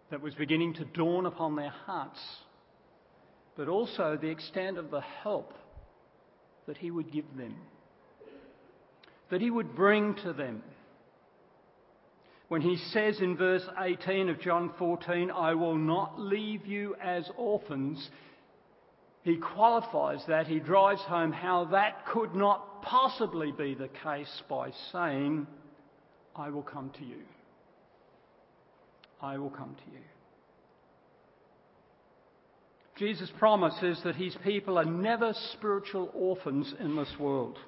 that was beginning to dawn upon their hearts, but also the extent of the help that he would give them, that he would bring to them. When he says in verse 18 of John 14, "I will not leave you as orphans," he qualifies that. He drives home how that could not possibly be the case by saying, "I will come to you. I will come to you." Jesus' promise is that his people are never spiritual orphans in this world.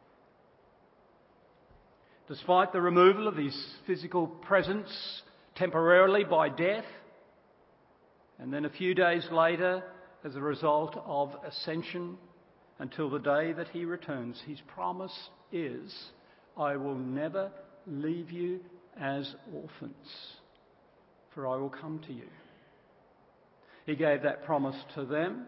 Despite the removal of his physical presence temporarily by death, and then a few days later as a result of ascension until the day that he returns, his promise is, "I will never leave you as orphans, for I will come to you." He gave that promise to them,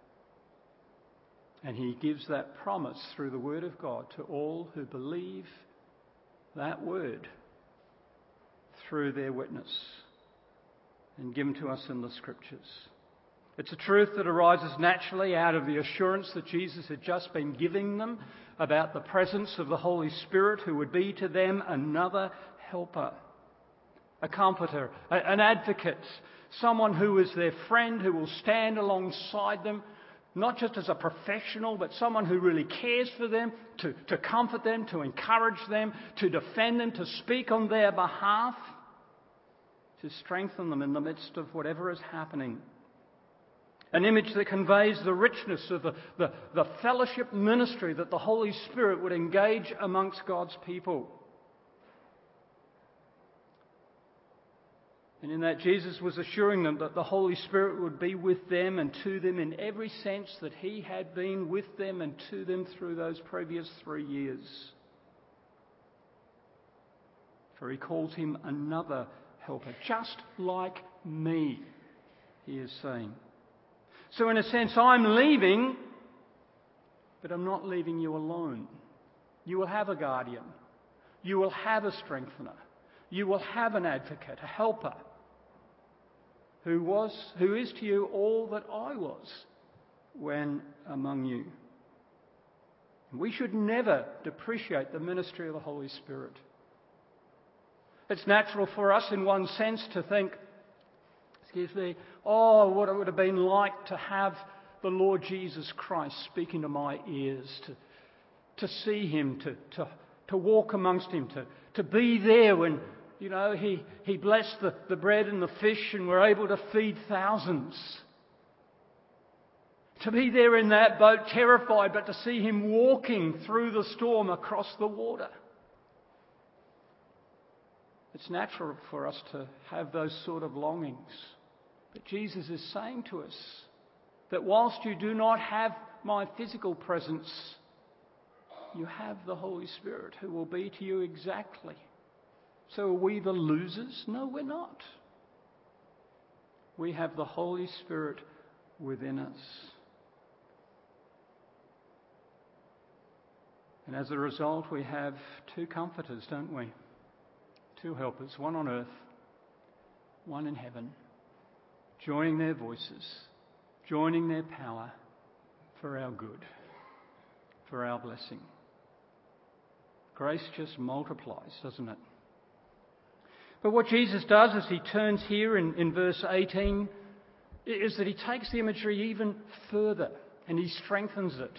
and he gives that promise through the Word of God to all who believe that Word through their witness and given to us in the Scriptures. It's a truth that arises naturally out of the assurance that Jesus had just been giving them about the presence of the Holy Spirit, who would be to them another helper, a comforter, an advocate, someone who is their friend, who will stand alongside them, not just as a professional, but someone who really cares for them, to comfort them, to encourage them, to defend them, to speak on their behalf, to strengthen them in the midst of whatever is happening. An image that conveys the richness of the fellowship ministry that the Holy Spirit would engage amongst God's people. And in that, Jesus was assuring them that the Holy Spirit would be with them and to them in every sense that he had been with them and to them through those previous 3 years. For he calls him another helper, just like me, he is saying. So in a sense, I'm leaving, but I'm not leaving you alone. You will have a guardian. You will have a strengthener. You will have an advocate, a helper, who is to you all that I was when among you. We should never depreciate the ministry of the Holy Spirit. It's natural for us in one sense to think, what it would have been like to have the Lord Jesus Christ speaking to my ears, to see him, to walk amongst him, to be there when he blessed the bread and the fish and were able to feed thousands. To be there in that boat terrified, but to see him walking through the storm across the water. It's natural for us to have those sort of longings. But Jesus is saying to us that whilst you do not have my physical presence, you have the Holy Spirit who will be to you exactly. So are we the losers? No, we're not. We have the Holy Spirit within us. And as a result, we have 2 comforters, don't we? 2 helpers, one on earth, one in heaven, joining their voices, joining their power for our good, for our blessing. Grace just multiplies, doesn't it? But what Jesus does as he turns here in verse 18 is that he takes the imagery even further and he strengthens it.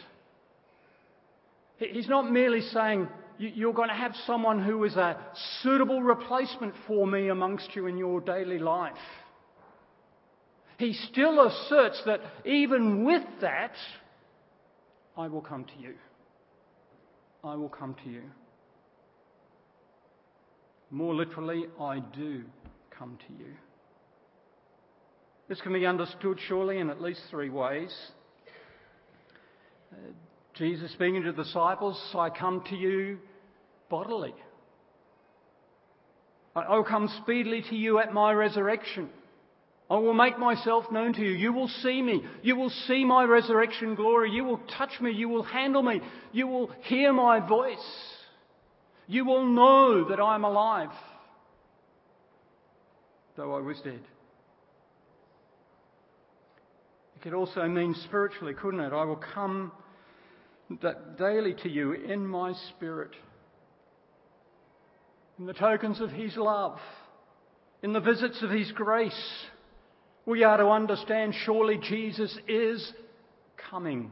He's not merely saying, you're going to have someone who is a suitable replacement for me amongst you in your daily life. He still asserts that even with that, I will come to you. I will come to you. More literally, I do come to you. This can be understood surely in at least 3 ways. Jesus speaking to the disciples, I come to you bodily. I will come speedily to you at my resurrection. I will make myself known to you. You will see me. You will see my resurrection glory. You will touch me. You will handle me. You will hear my voice. You will know that I am alive, though I was dead. could also mean spiritually, couldn't it? I will come daily to you in my spirit, in the tokens of his love, in the visits of his grace. We are to understand surely Jesus is coming.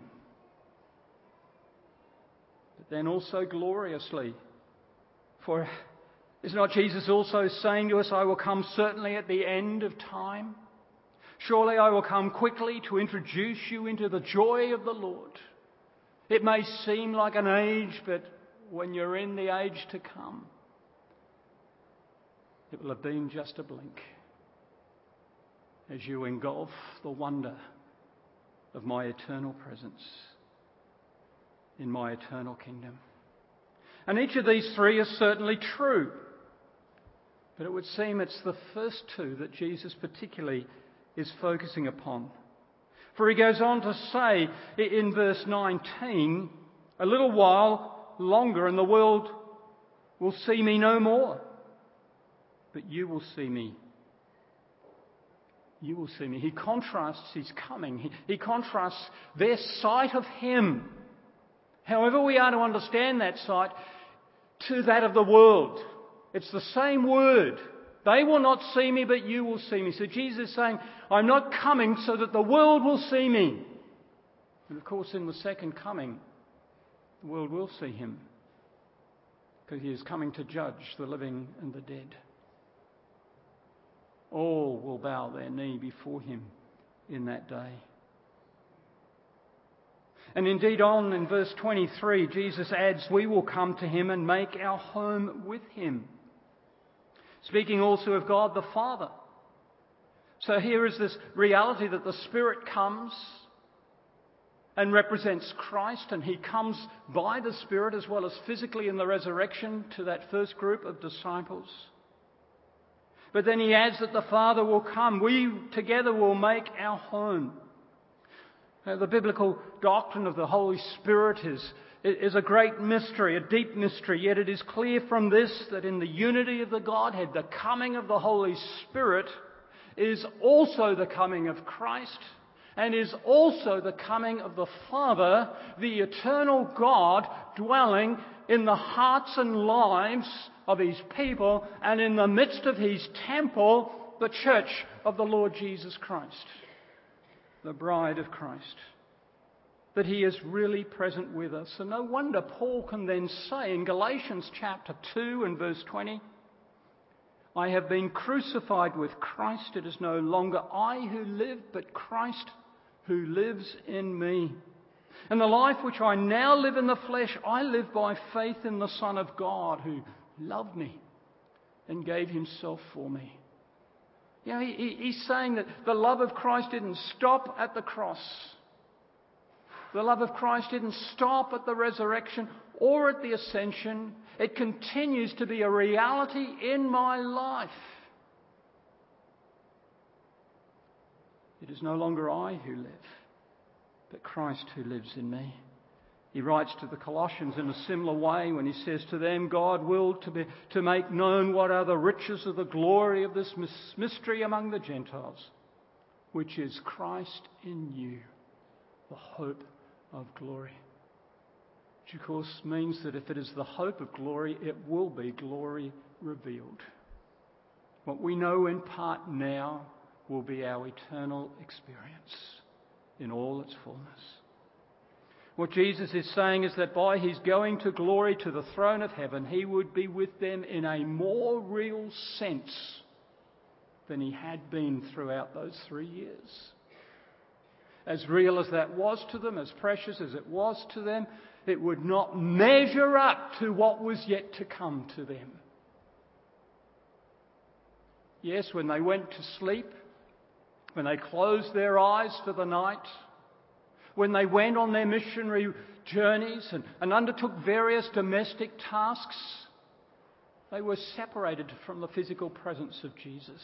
But then also gloriously. For is not Jesus also saying to us, I will come certainly at the end of time? Surely I will come quickly to introduce you into the joy of the Lord. It may seem like an age, but when you're in the age to come, it will have been just a blink as you engulf the wonder of my eternal presence in my eternal kingdom. And each of these three is certainly true, but it would seem it's the first two that Jesus particularly is focusing upon. For he goes on to say in verse 19, a little while longer and the world will see me no more, but you will see me. You will see me. He contrasts his coming. He contrasts their sight of him, however we are to understand that sight, to that of the world. It's the same word. They will not see me, but you will see me. So Jesus is saying, I'm not coming so that the world will see me. And of course, in the second coming, the world will see him, because he is coming to judge the living and the dead. All will bow their knee before him in that day. And indeed, on in verse 23, Jesus adds, we will come to him and make our home with him. Speaking also of God the Father. So here is this reality that the Spirit comes and represents Christ, and he comes by the Spirit as well as physically in the resurrection to that first group of disciples. But then he adds that the Father will come. We together will make our home. Now, the biblical doctrine of the Holy Spirit is a great mystery, a deep mystery, yet it is clear from this that in the unity of the Godhead, the coming of the Holy Spirit is also the coming of Christ and is also the coming of the Father, the eternal God, dwelling in the hearts and lives of his people and in the midst of his temple, the church of the Lord Jesus Christ, the bride of Christ. That he is really present with us. And no wonder Paul can then say in Galatians chapter 2 and verse 20, I have been crucified with Christ. It is no longer I who live, but Christ who lives in me. And the life which I now live in the flesh, I live by faith in the Son of God who loved me and gave himself for me. You know, he's saying that the love of Christ didn't stop at the cross. The love of Christ didn't stop at the resurrection or at the ascension. It continues to be a reality in my life. It is no longer I who live, but Christ who lives in me. He writes to the Colossians in a similar way when he says to them, God willed to make known what are the riches of the glory of this mystery among the Gentiles, which is Christ in you, the hope of glory. Which of course means that if it is the hope of glory, it will be glory revealed. What we know in part now will be our eternal experience in all its fullness. What Jesus is saying is that by his going to glory to the throne of heaven, he would be with them in a more real sense than he had been throughout those 3 years. As real as that was to them, as precious as it was to them, it would not measure up to what was yet to come to them. Yes, when they went to sleep, when they closed their eyes for the night, when they went on their missionary journeys and undertook various domestic tasks, they were separated from the physical presence of Jesus.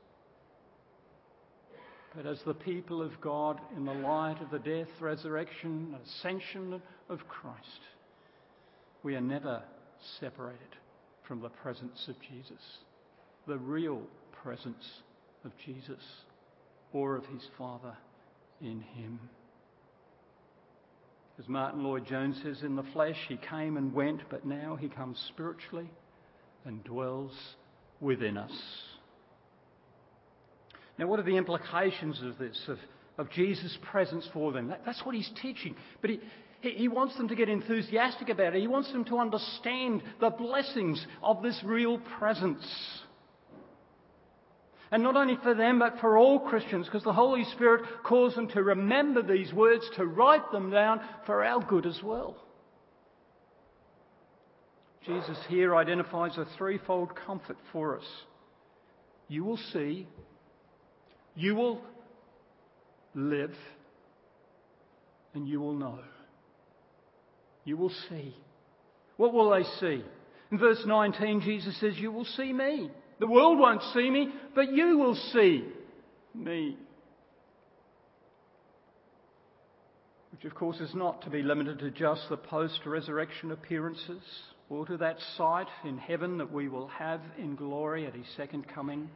But as the people of God in the light of the death, resurrection, ascension of Christ, we are never separated from the presence of Jesus, the real presence of Jesus or of his Father in him. As Martin Lloyd-Jones says, in the flesh he came and went, but now he comes spiritually and dwells within us. Now, what are the implications of this, of Jesus' presence for them? That's what he's teaching. But he wants them to get enthusiastic about it. He wants them to understand the blessings of this real presence. And not only for them, but for all Christians, because the Holy Spirit calls them to remember these words, to write them down for our good as well. Jesus here identifies a threefold comfort for us. You will see, you will live, and you will know. You will see. What will they see? In verse 19, Jesus says, you will see me. The world won't see me, but you will see me. Which, of course, is not to be limited to just the post-resurrection appearances or to that sight in heaven that we will have in glory at his second coming.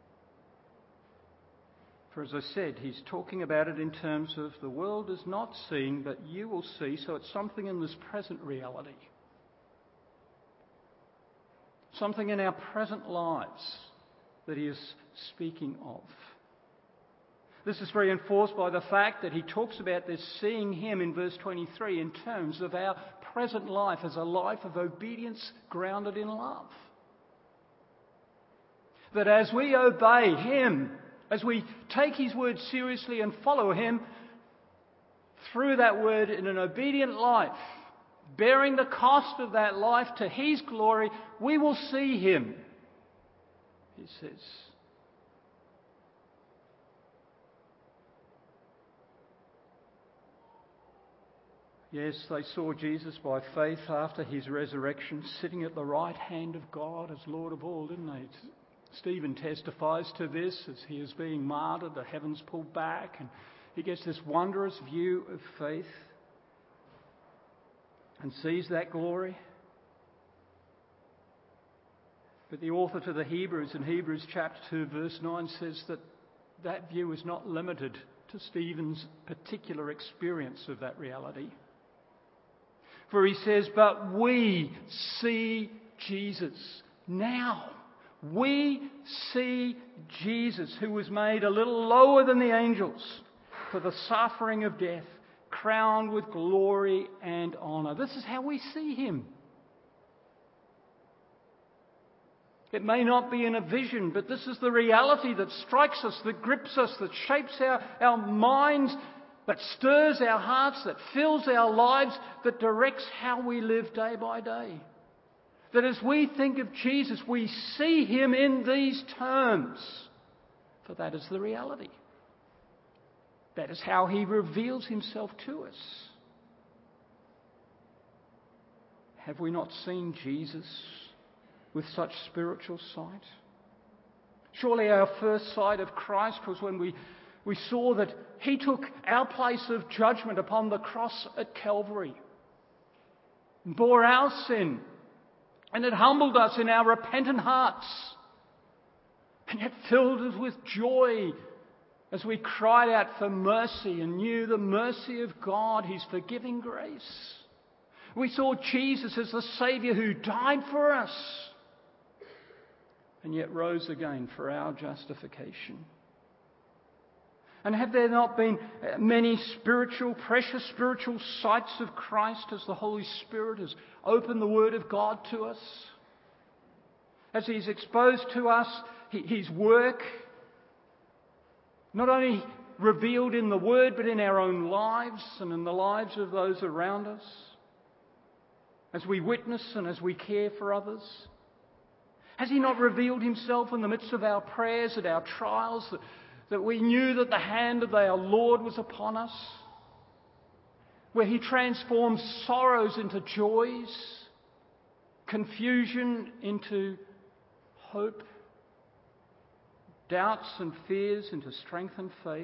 For as I said, he's talking about it in terms of the world is not seen, but you will see. So it's something in this present reality. Something in our present lives that he is speaking of. This is reinforced by the fact that he talks about this seeing him in verse 23 in terms of our present life as a life of obedience grounded in love. That as we obey him, as we take his word seriously and follow him through that word in an obedient life, bearing the cost of that life to his glory, we will see him, he says. Yes, they saw Jesus by faith after his resurrection, sitting at the right hand of God as Lord of all, didn't they? Stephen testifies to this as he is being martyred, the heavens pulled back, and he gets this wondrous view of faith and sees that glory. But the author to the Hebrews in Hebrews chapter 2 verse 9 says that that view is not limited to Stephen's particular experience of that reality. For he says, but we see Jesus now. We see Jesus, who was made a little lower than the angels for the suffering of death, crowned with glory and honour. This is how we see him. It may not be in a vision, but this is the reality that strikes us, that grips us, that shapes our minds, that stirs our hearts, that fills our lives, that directs how we live day by day. That as we think of Jesus, we see him in these terms, for that is the reality. That is how he reveals himself to us. Have we not seen Jesus with such spiritual sight? Surely our first sight of Christ was when we saw that he took our place of judgment upon the cross at Calvary, and bore our sin, and it humbled us in our repentant hearts, and yet filled us with joy as we cried out for mercy and knew the mercy of God, his forgiving grace. We saw Jesus as the Saviour who died for us and yet rose again for our justification. And have there not been many precious spiritual sights of Christ as the Holy Spirit has opened the Word of God to us? As he's exposed to us his work, not only revealed in the Word, but in our own lives and in the lives of those around us, as we witness and as we care for others? Has he not revealed himself in the midst of our prayers and our trials, that we knew that the hand of our Lord was upon us, where he transforms sorrows into joys, confusion into hope, doubts and fears into strength and faith?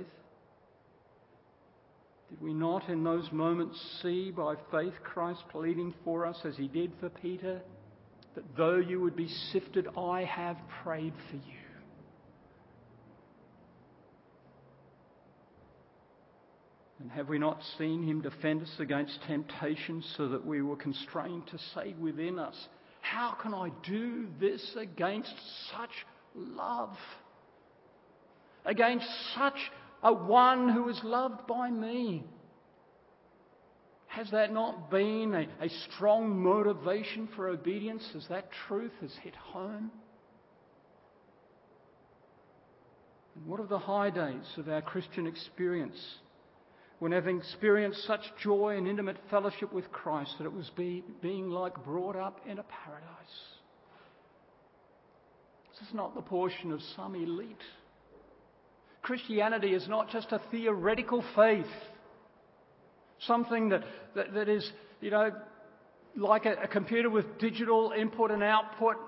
Did we not in those moments see by faith Christ pleading for us as he did for Peter, that though you would be sifted, I have prayed for you? And have we not seen him defend us against temptation so that we were constrained to say within us, how can I do this against such love? Against such a one who is loved by me? Has that not been a strong motivation for obedience as that truth has hit home? And what of the high days of our Christian experience, when having experienced such joy and intimate fellowship with Christ that it was being like brought up in a paradise? This is not the portion of some elite. Christianity is not just a theoretical faith, something that is, like a computer with digital input and output.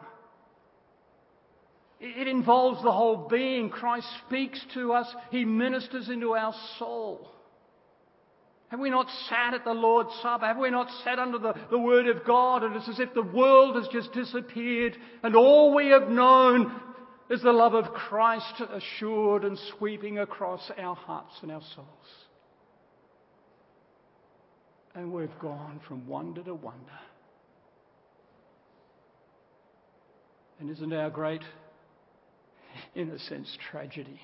It involves the whole being. Christ speaks to us. He ministers into our soul. Have we not sat at the Lord's Supper? Have we not sat under the Word of God? And it's as if the world has just disappeared and all we have known is the love of Christ assured and sweeping across our hearts and our souls. And we've gone from wonder to wonder. And isn't our great, in a sense, tragedy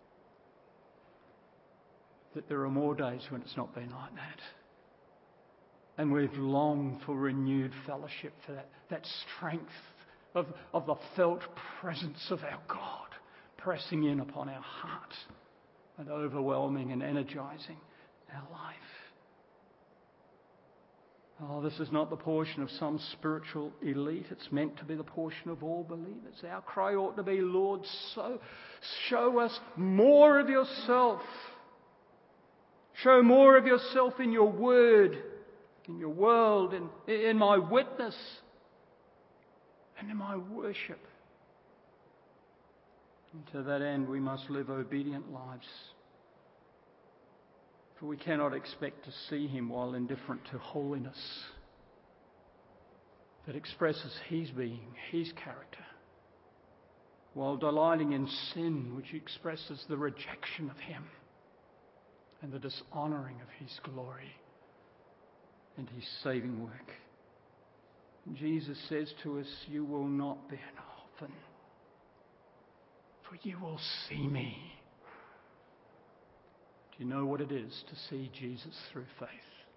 that there are more days when it's not been like that? And we've longed for renewed fellowship, for that strength of the felt presence of our God pressing in upon our heart and overwhelming and energizing our life. Oh, this is not the portion of some spiritual elite. It's meant to be the portion of all believers. Our cry ought to be, Lord, show us more of yourself. Show more of yourself in your word, in your world, in my witness, and in my worship. And to that end, we must live obedient lives. For we cannot expect to see him while indifferent to holiness that expresses his being, his character, while delighting in sin which expresses the rejection of him and the dishonouring of his glory and his saving work. And Jesus says to us, you will not be an orphan, for you will see me. Do you know what it is to see Jesus through faith?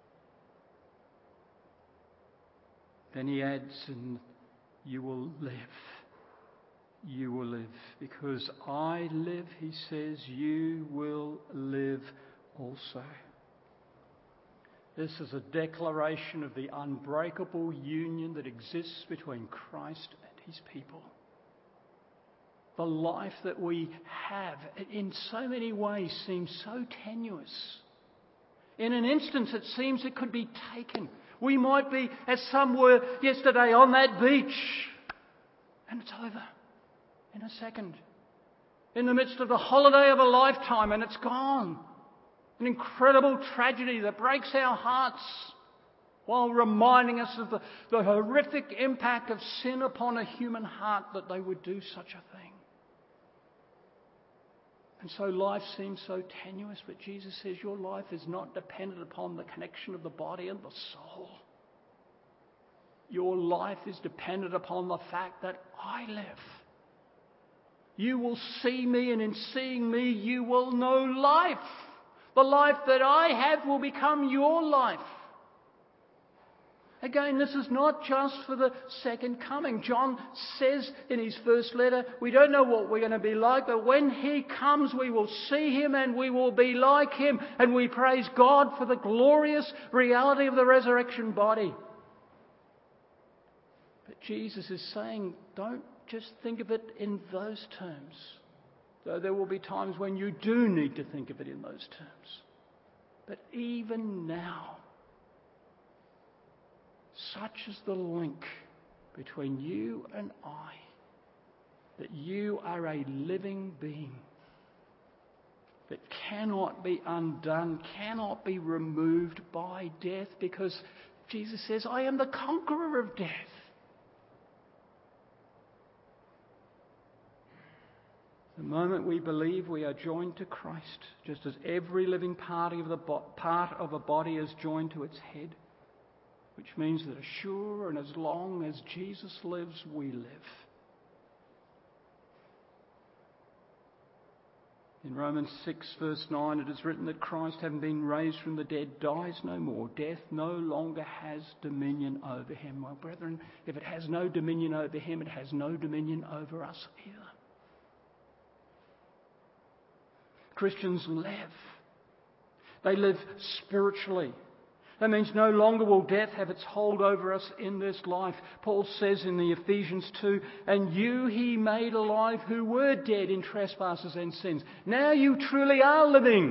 Then he adds, and you will live. You will live. Because I live, he says, you will live also. This is a declaration of the unbreakable union that exists between Christ and his people. The life that we have, in so many ways, seems so tenuous. In an instance, it seems it could be taken. We might be, as some were yesterday, on that beach, and it's over in a second. In the midst of the holiday of a lifetime, and it's gone. An incredible tragedy that breaks our hearts while reminding us of the horrific impact of sin upon a human heart that they would do such a thing. And so life seems so tenuous, but Jesus says your life is not dependent upon the connection of the body and the soul. Your life is dependent upon the fact that I live. You will see me, and in seeing me you will know life. The life that I have will become your life. Again, this is not just for the second coming. John says in his first letter, we don't know what we're going to be like, but when he comes, we will see him and we will be like him. And we praise God for the glorious reality of the resurrection body. But Jesus is saying, don't just think of it in those terms. Though there will be times when you do need to think of it in those terms. But even now, such is the link between you and I, that you are a living being that cannot be undone, cannot be removed by death, because Jesus says, I am the conqueror of death. The moment we believe, we are joined to Christ, just as every living part of a body is joined to its head, which means that as sure and as long as Jesus lives, we live. In Romans 6 verse 9 it is written that Christ, having been raised from the dead, dies no more. Death no longer has dominion over him. My brethren, if it has no dominion over him, it has no dominion over us either. Christians live. They live spiritually. That means no longer will death have its hold over us in this life. Paul says in the Ephesians 2, and you he made alive who were dead in trespasses and sins. Now you truly are living.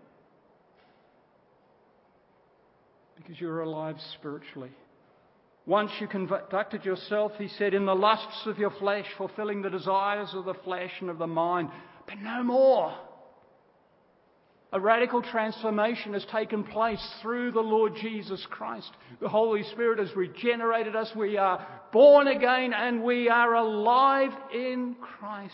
Because you're alive spiritually. Once you conducted yourself, he said, in the lusts of your flesh, fulfilling the desires of the flesh and of the mind. But no more. A radical transformation has taken place through the Lord Jesus Christ. The Holy Spirit has regenerated us. We are born again and we are alive in Christ.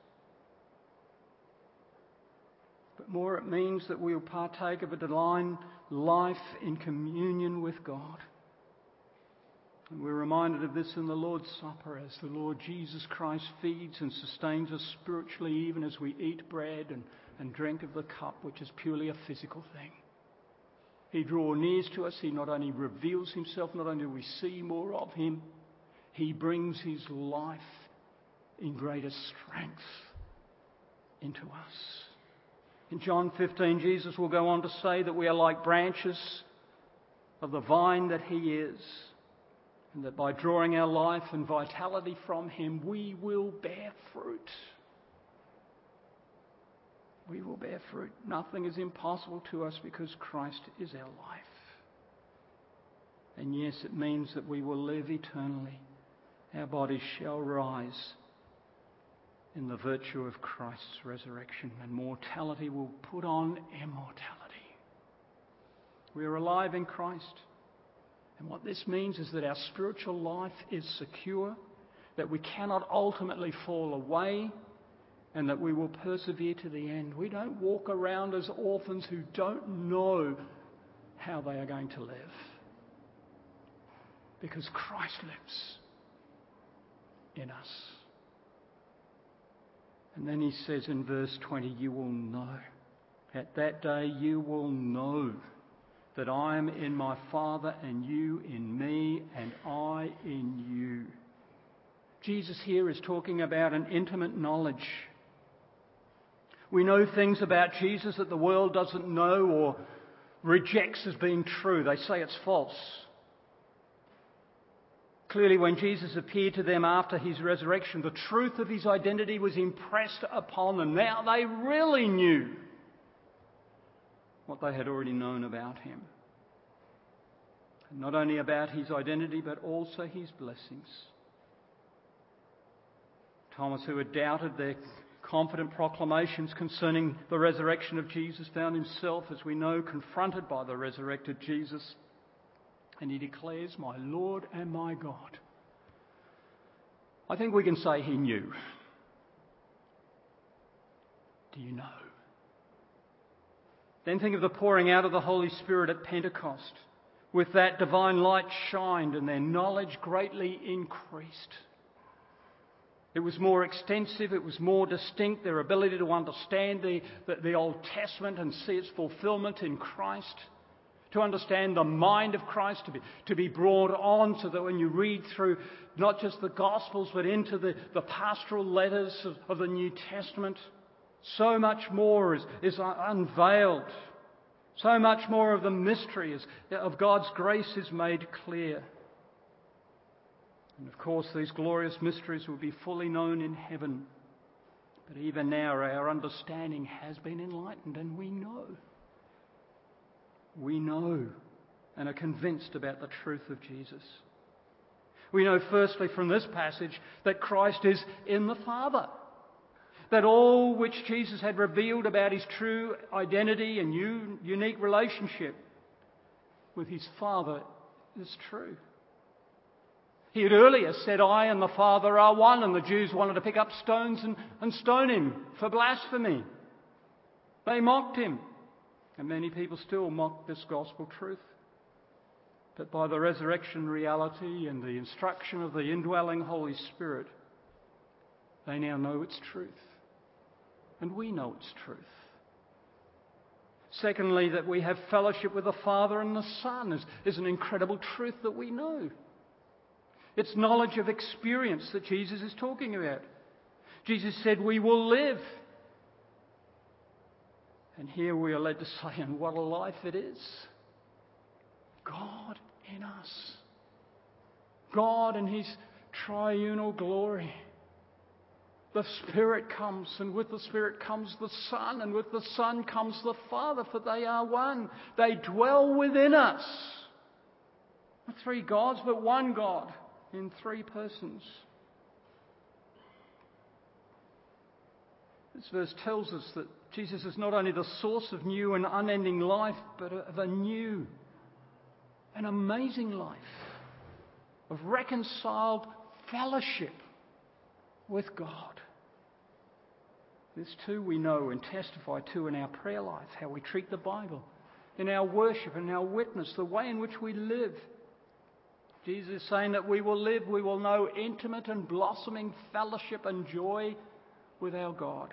But more, it means that we will partake of a divine life in communion with God. And we're reminded of this in the Lord's Supper as the Lord Jesus Christ feeds and sustains us spiritually even as we eat bread and drink of the cup, which is purely a physical thing. He draws near to us. He not only reveals himself, not only do we see more of him, he brings his life in greater strength into us. In John 15, Jesus will go on to say that we are like branches of the vine that he is, and that by drawing our life and vitality from him, we will bear fruit. We will bear fruit. Nothing is impossible to us because Christ is our life. And yes, it means that we will live eternally. Our bodies shall rise in the virtue of Christ's resurrection, and mortality will put on immortality. We are alive in Christ. And what this means is that our spiritual life is secure, that we cannot ultimately fall away, and that we will persevere to the end. We don't walk around as orphans who don't know how they are going to live. Because Christ lives in us. And then he says in verse 20, you will know. At that day you will know that I am in my Father and you in me and I in you. Jesus here is talking about an intimate knowledge. We know things about Jesus that the world doesn't know or rejects as being true. They say it's false. Clearly, when Jesus appeared to them after his resurrection, the truth of his identity was impressed upon them. Now they really knew what they had already known about him. And not only about his identity, but also his blessings. Thomas, who had doubted their confident proclamations concerning the resurrection of Jesus, found himself, as we know, confronted by the resurrected Jesus. And he declares, my Lord and my God. I think we can say he knew. Do you know? Then think of the pouring out of the Holy Spirit at Pentecost. With that, divine light shined and their knowledge greatly increased. It was more extensive, it was more distinct, their ability to understand the Old Testament and see its fulfillment in Christ, to understand the mind of Christ, to be brought on so that when you read through not just the Gospels but into the pastoral letters of the New Testament, so much more is unveiled. So much more of the mystery of God's grace is made clear. And of course, these glorious mysteries will be fully known in heaven. But even now, our understanding has been enlightened, and we know. We know and are convinced about the truth of Jesus. We know, firstly, from this passage, that Christ is in the Father. That all which Jesus had revealed about his true identity and unique relationship with his Father is true. He had earlier said, I and the Father are one, and the Jews wanted to pick up stones and stone him for blasphemy. They mocked him, and many people still mock this gospel truth. But by the resurrection reality and the instruction of the indwelling Holy Spirit, they now know its truth. And we know its truth. Secondly, that we have fellowship with the Father and the Son is an incredible truth that we know. It's knowledge of experience that Jesus is talking about. Jesus said we will live. And here we are led to say, and what a life it is. God in us. God in His triunal glory. The Spirit comes, and with the Spirit comes the Son, and with the Son comes the Father, for they are one. They dwell within us. Not three gods, but one God in three persons. This verse tells us that Jesus is not only the source of new and unending life, but of a new and amazing life, of reconciled fellowship with God. This too we know and testify to in our prayer life, how we treat the Bible, in our worship and our witness, the way in which we live. Jesus is saying that we will live, we will know intimate and blossoming fellowship and joy with our God.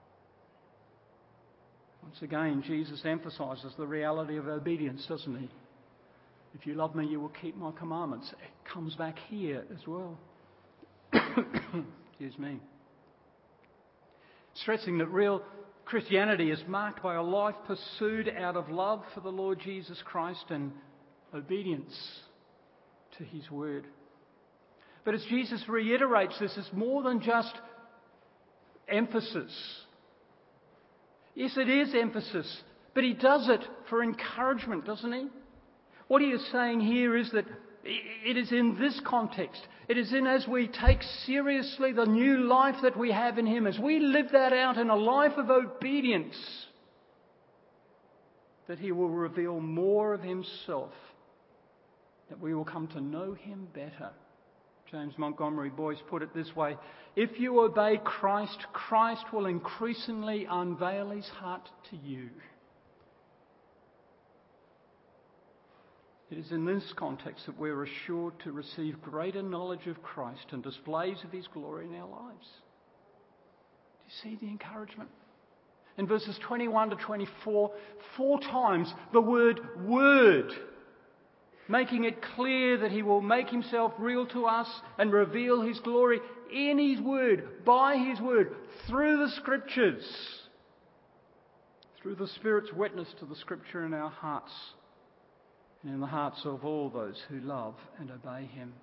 Once again, Jesus emphasises the reality of obedience, doesn't he? If you love me, you will keep my commandments. It comes back here as well. Excuse me. Stressing that real Christianity is marked by a life pursued out of love for the Lord Jesus Christ and obedience to His word. But as Jesus reiterates this, it's more than just emphasis. Yes, it is emphasis, but He does it for encouragement, doesn't He? What He is saying here is that it is in this context, it is in as we take seriously the new life that we have in Him, as we live that out in a life of obedience, that He will reveal more of Himself, that we will come to know Him better. James Montgomery Boyce put it this way: if you obey Christ, Christ will increasingly unveil His heart to you. It is in this context that we're assured to receive greater knowledge of Christ and displays of His glory in our lives. Do you see the encouragement? In verses 21 to 24, 4 times the word, making it clear that He will make Himself real to us and reveal His glory in His word, by His word, through the Scriptures, through the Spirit's witness to the Scripture in our hearts and in the hearts of all those who love and obey Him.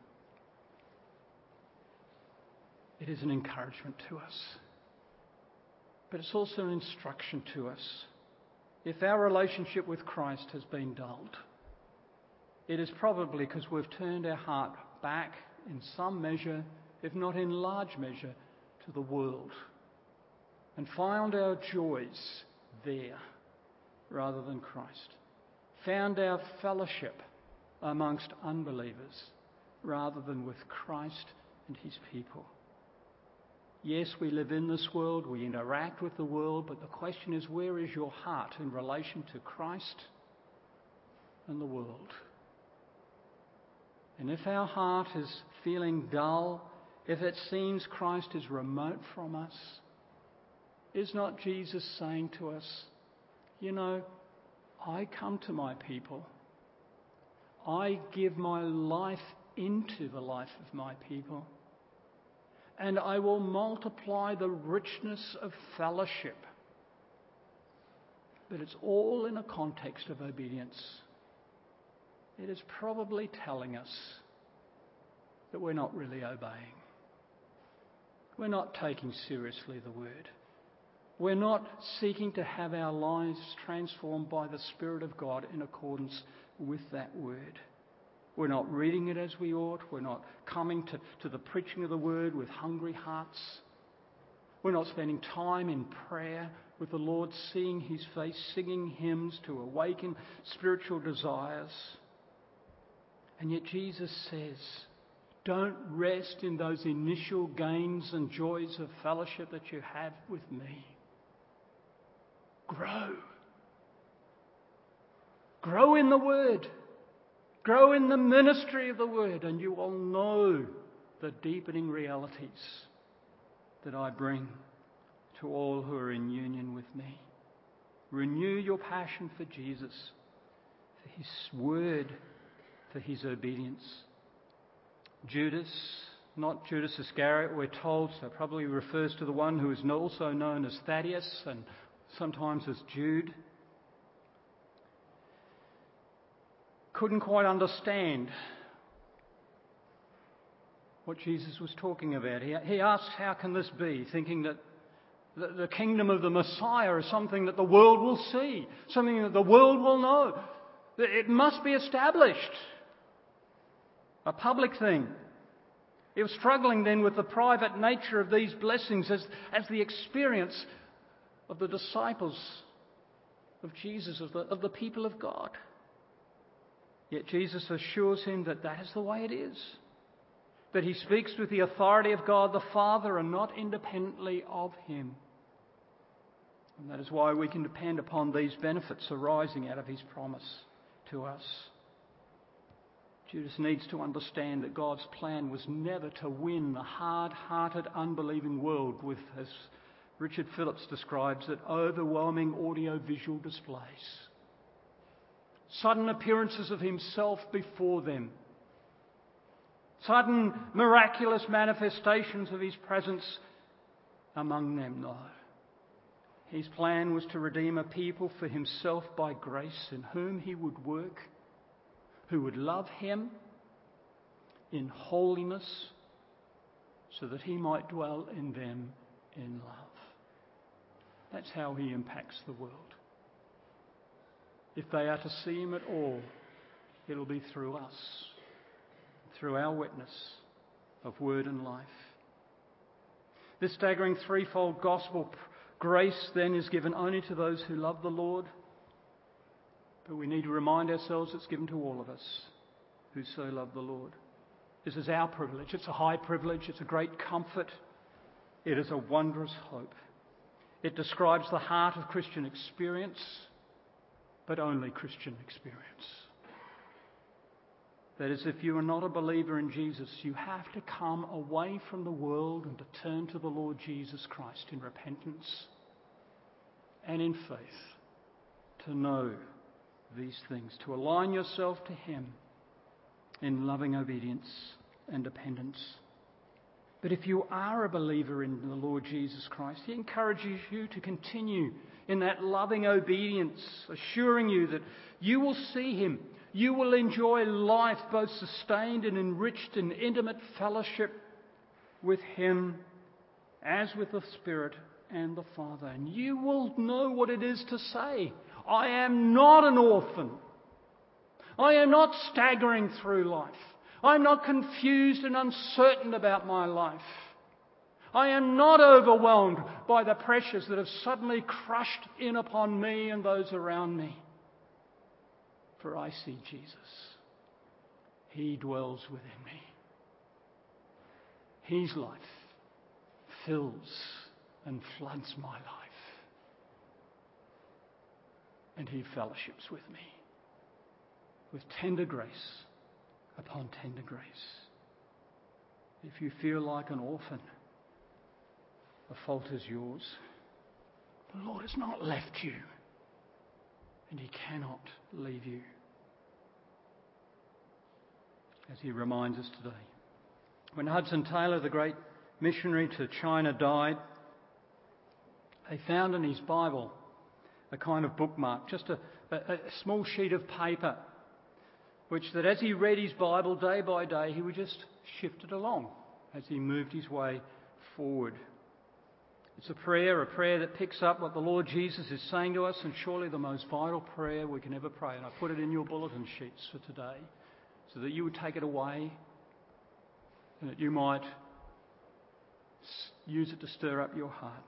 It is an encouragement to us, but it's also an instruction to us. If our relationship with Christ has been dulled, it is probably because we've turned our heart back in some measure, if not in large measure, to the world and found our joys there rather than Christ. Found our fellowship amongst unbelievers rather than with Christ and His people. Yes, we live in this world, we interact with the world, but the question is, where is your heart in relation to Christ and the world? And if our heart is feeling dull, if it seems Christ is remote from us, is not Jesus saying to us, you know, I come to my people. I give my life into the life of my people. And I will multiply the richness of fellowship. But it's all in a context of obedience. It is probably telling us that we're not really obeying. We're not taking seriously the word. We're not seeking to have our lives transformed by the Spirit of God in accordance with that word. We're not reading it as we ought. We're not coming to the preaching of the word with hungry hearts. We're not spending time in prayer with the Lord, seeing His face, singing hymns to awaken spiritual desires. And yet Jesus says, Don't rest in those initial gains and joys of fellowship that you have with me. Grow. Grow in the Word. Grow in the ministry of the Word, and you will know the deepening realities that I bring to all who are in union with me. Renew your passion for Jesus, for His Word, for His obedience. Judas, not Judas Iscariot, we're told, so probably refers to the one who is also known as Thaddeus and sometimes as Jude. Couldn't quite understand what Jesus was talking about. He asked, how can this be? Thinking that the kingdom of the Messiah is something that the world will see, something that the world will know. It must be established. A public thing. He was struggling then with the private nature of these blessings as the experience of the disciples of Jesus, of the people of God. Yet Jesus assures him that that is the way it is. That he speaks with the authority of God the Father and not independently of him. And that is why we can depend upon these benefits arising out of his promise to us. Judas needs to understand that God's plan was never to win the hard-hearted, unbelieving world with, as Richard Phillips describes it, overwhelming audio-visual displays. Sudden appearances of himself before them. Sudden miraculous manifestations of his presence among them. No. His plan was to redeem a people for himself by grace, in whom he would work, who would love him in holiness, so that he might dwell in them in love. That's how he impacts the world. If they are to see him at all, it'll be through us, through our witness of word and life. This staggering threefold gospel grace then is given only to those who love the Lord, but we need to remind ourselves it's given to all of us who so love the Lord. This is our privilege. It's a high privilege. It's a great comfort. It is a wondrous hope. It describes the heart of Christian experience, but only Christian experience. That is, if you are not a believer in Jesus, you have to come away from the world and to turn to the Lord Jesus Christ in repentance and in faith to know these things, to align yourself to Him in loving obedience and dependence. But if you are a believer in the Lord Jesus Christ, He encourages you to continue in that loving obedience, assuring you that you will see Him. You will enjoy life both sustained and enriched in intimate fellowship with Him as with the Spirit and the Father. And you will know what it is to say, I am not an orphan. I am not staggering through life. I'm not confused and uncertain about my life. I am not overwhelmed by the pressures that have suddenly crushed in upon me and those around me. For I see Jesus. He dwells within me. His life fills and floods my life. And He fellowships with me with tender grace upon tender grace. If you feel like an orphan, the fault is yours. The Lord has not left you, and He cannot leave you. As He reminds us today. When Hudson Taylor, the great missionary to China, died, they found in his Bible a kind of bookmark, just a small sheet of paper, which that as he read his Bible day by day, he would just shift it along as he moved his way forward. It's a prayer that picks up what the Lord Jesus is saying to us, and surely the most vital prayer we can ever pray. And I put it in your bulletin sheets for today, so that you would take it away and that you might use it to stir up your heart.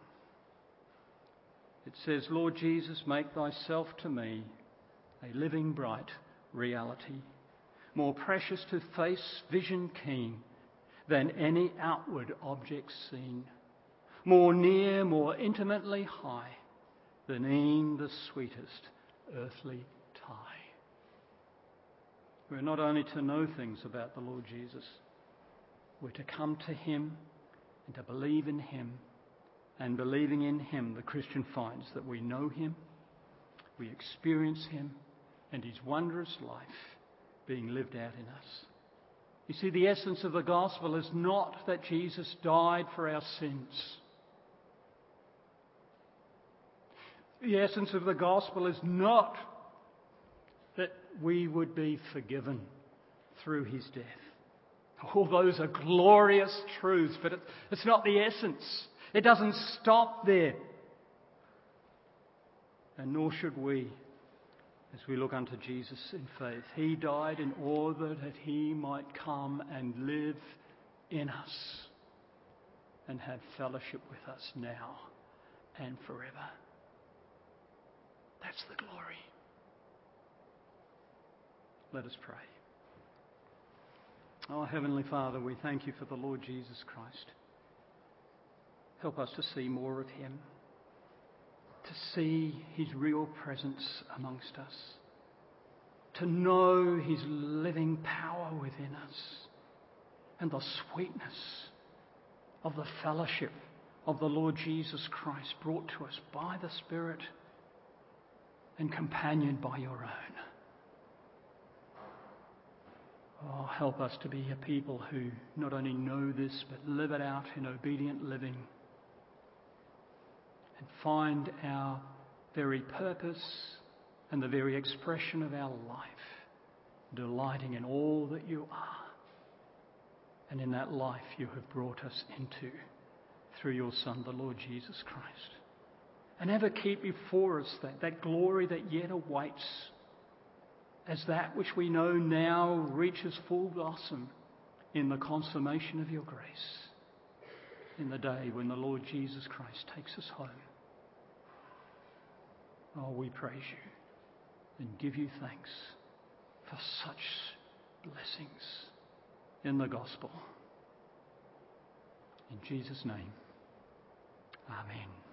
It says, Lord Jesus, make Thyself to me a living bright reality, more precious to face vision keen than any outward object seen, more near, more intimately high than e'en the sweetest earthly tie. We're not only to know things about the Lord Jesus, we're to come to him and to believe in him. And believing in him, the Christian finds that we know him, we experience him, and his wondrous life being lived out in us. You see, the essence of the gospel is not that Jesus died for our sins. The essence of the gospel is not that we would be forgiven through his death. All those are glorious truths, but it's not the essence. It doesn't stop there. And nor should we, as we look unto Jesus in faith. He died in order that he might come and live in us and have fellowship with us now and forever. That's the glory. Let us pray. Oh, Heavenly Father, we thank you for the Lord Jesus Christ. Help us to see more of him, to see his real presence amongst us, to know his living power within us, and the sweetness of the fellowship of the Lord Jesus Christ brought to us by the Spirit and companioned by your own. Oh, help us to be a people who not only know this, but live it out in obedient living and find our very purpose and the very expression of our life delighting in all that you are and in that life you have brought us into through your Son, the Lord Jesus Christ. And ever keep before us that glory that yet awaits as that which we know now reaches full blossom in the consummation of your grace, in the day when the Lord Jesus Christ takes us home. Oh, we praise you and give you thanks for such blessings in the gospel. In Jesus' name, amen.